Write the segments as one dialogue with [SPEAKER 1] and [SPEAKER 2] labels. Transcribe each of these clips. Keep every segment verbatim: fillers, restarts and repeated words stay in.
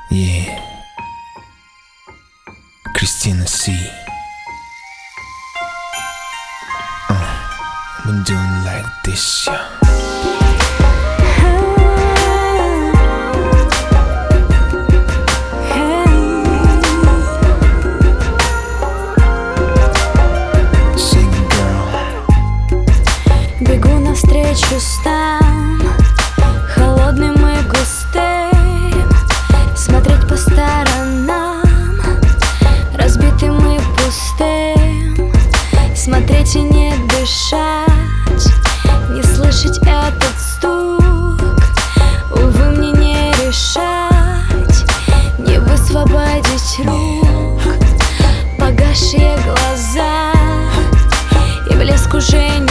[SPEAKER 1] Yeah, Christina C. Uh, been doing like this, yeah.
[SPEAKER 2] Бегу навстречу снам, холодным и густым, смотреть по сторонам, разбитым и пустым, смотреть и не дышать, не слышать этот стук. Увы, мне не решать, не высвободить рук. Погасшие глаза, и блеск уже не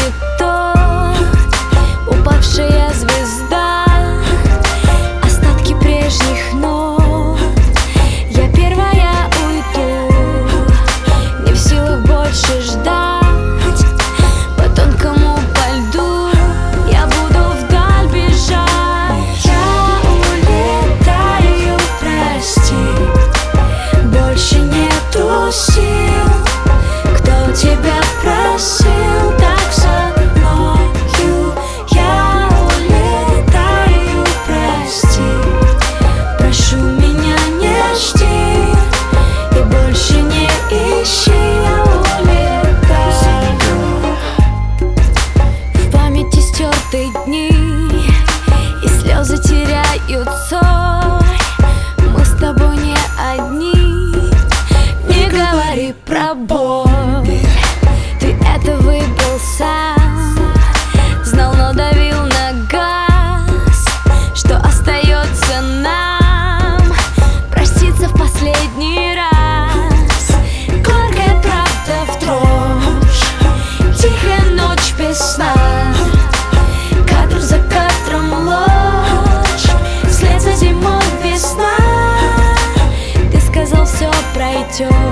[SPEAKER 2] упавшая звезда, остатки прежних ног. Я первая уйду, не в силах больше ждать. По тонкому по льду я буду вдаль бежать. Я улетаю, прости, больше нету сил. Кто тебя просил так со мной? Прошу меня не жди и больше не ищи, я улетаю. В памяти стерты дни, и слезы теряют соль. Мы с тобой не одни, не говори про боль. Ты это выбрал сам, знал, но давил на газ. Что остается нам? Проститься в последний раз. Горькая правда в дрожь, тихая ночь без сна, кадр за кадром ложь, вслед за зимой весна. Ты сказал, все пройдет,